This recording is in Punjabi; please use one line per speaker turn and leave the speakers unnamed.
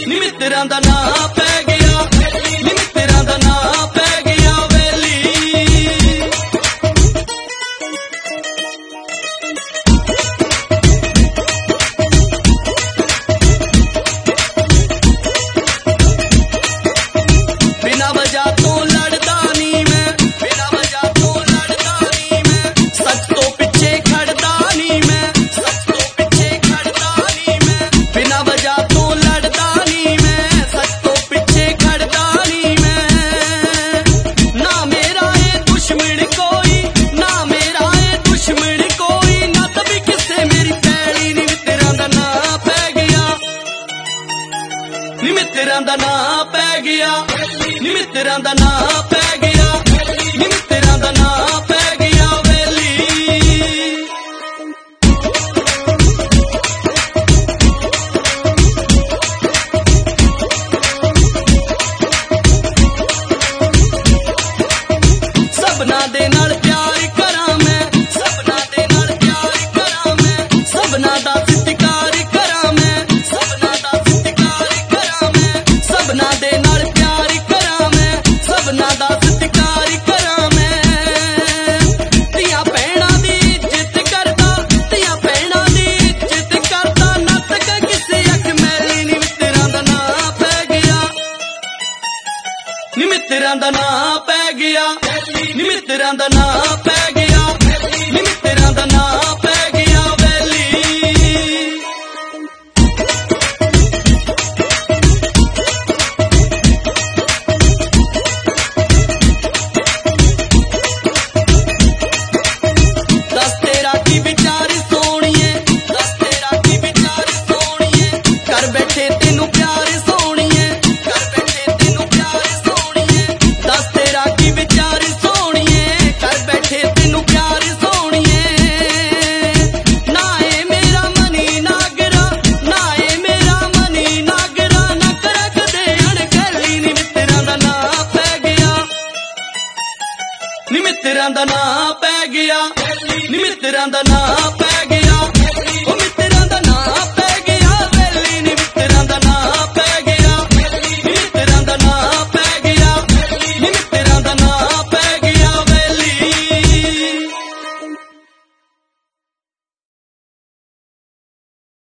ਨੀ ਮਿੱਤਰਾਂ ਦਾ ਨਾਂ ਪੈ ਗਿਆ, ਨੀ ਮਿੱਤਰਾਂ ਦਾ ਨਾਂ ਪੈ ਗਿਆ ਵੈਲੀ। ਬਿਨਾਂ ਵਜ੍ਹਾ ਤੋਂ ਲੜਦਾ ਨੀ ਮੈਂ, ਬਿਨਾਂ ਵਜ੍ਹਾ ਤੋਂ ਲੜਦਾ ਨੀ ਮੈਂ, ਸੱਚ ਤੋਂ ਪਿੱਛੇ ਖੜਦਾ ਨੀ ਮੈਂ, ਸੱਚ ਤੋਂ ਪਿੱਛੇ ਖੜਦਾ ਨੀ ਮੈਂ, ਬਿਨਾਂ ਵਜ੍ਹਾ ਤੋਂ ਲੜਦਾ ਨੀ ਮੈਂ, ਸੱਚ ਤੋਂ ਪਿੱਛੇ ਖੜਦਾ ਨੀ ਮੈਂ। ਨਾ ਮੇਰਾ ਏ ਦੁਸ਼ਮਣ ਕੋਈ, ਨਾ ਮੇਰਾ ਏ ਦੁਸ਼ਮਣ ਕੋਈ, ਨਾ ਤਬੀ ਕਿਸੇ ਮੇਰੀ ਪੈਲੀ। ਨੀ ਮਿੱਤਰਾਂ ਦਾ ਨਾਂ ਪੈ ਗਿਆ, ਨੀ ਮਿੱਤਰਾਂ ਦਾ ਨਾਂ ਪੈ ਗਿਆ, ਨੀ ਮਿੱਤਰਾਂ ਦਾ ਨਾਂ ਪੈ ਗਿਆ, ਨੀ ਮਿੱਤਰਾਂ ਦਾ ਨਾਂ ਪੈ ਗਿਆ ਵੈਲੀ। ਸਭਨਾਂ ਦੇ ਨਾਲ ਪਿਆਰ ਕਰਾਂ ਮੈਂ, ਸਭਨਾਂ ਦੇ ਨਾਲ ਪਿਆਰ ਕਰਾਂ ਮੈਂ, ਸਭਨਾਂ ਦਾ ਸਤਿਕਾਰ ਕਰਾਂ ਮੈਂ, ਸਭਨਾਂ ਦਾ ਸਤਿਕਾਰ ਕਰਾਂ ਮੈਂ, ਸਭਨਾਂ ਦੇ ਨਾਲ ਪਿਆਰ ਕਰਾਂ ਮੈਂ, ਸਭਨਾਂ ਦਾ ਸਤਿਕਾਰ ਕਰਾਂ ਮੈਂ। ਧੀਆਂ ਭੈਣਾਂ ਦੀ ਇੱਜ਼ਤ ਕਰਦਾ, ਧੀਆਂ ਭੈਣਾਂ ਦੀ ਇੱਜ਼ਤ ਕਰਦਾ, ਨਾ ਤੱਕ ਕਿਸੇ ਅੱਖ ਮੈਲੀ। ਨੀ ਮਿੱਤਰਾਂ ਦਾ ਨਾਂ ਪੈ ਗਿਆ, ਨੀ ਮਿੱਤਰਾਂ ਦਾ ਨਾਂ ਪੈ ਗਿਆ, ਨੀ ਮਿੱਤਰਾਂ ਦਾ ਨਾਂ ਪੈ ਗਿਆ, ਨੀ ਮਿੱਤਰਾਂ ਦਾ ਨਾਂ ਪੈ ਗਿਆ ਵੈਲੀ। ਦੱਸ ਤੇਰਾ ਕੀ ਵਿਚਾਰ ਸੋਹਣੀਏ, ਦੱਸ ਤੇਰਾ ਕੀ ਵਿਚਾਰ ਸੋਹਣੀਏ, ਘਰ ਬੈਠੇ ਤੈਨੂੰ ਪਿਆਰ ਸੋਹਣੀਏ, ਘਰ ਬੈਠੇ ਤੈਨੂੰ ਪਿਆਰ ਸੋਹਣੀਏ, ਦੱਸ ਤੇਰਾ ਕੀ ਵਿਚਾਰ ਸੋਹਣੀਏ, ਘਰ ਬੈਠੇ ਤੈਨੂੰ ਪਿਆਰ ਸੋਹਣੀਏ। ਨਾ ਏ ਮੇਰਾ ਮਨੀ ਨਾਗਰਾ, ਨਾ ਏ ਮੇਰਾ ਮਨੀ ਨਾਗਰਾ, ਨਾ ਕਰ ਕਦੇ ਅਣਗਹਿਲੀ। ਨੀ ਮਿੱਤਰਾਂ ਦਾ ਨਾਂ ਪੈ ਗਿਆ, ਨੀ ਮਿੱਤਰਾਂ ਦਾ ਨਾਂ ਪੈ ਗਿਆ, ਨੀ ਮਿੱਤਰਾਂ ਦਾ ਨਾਂ ਪੈ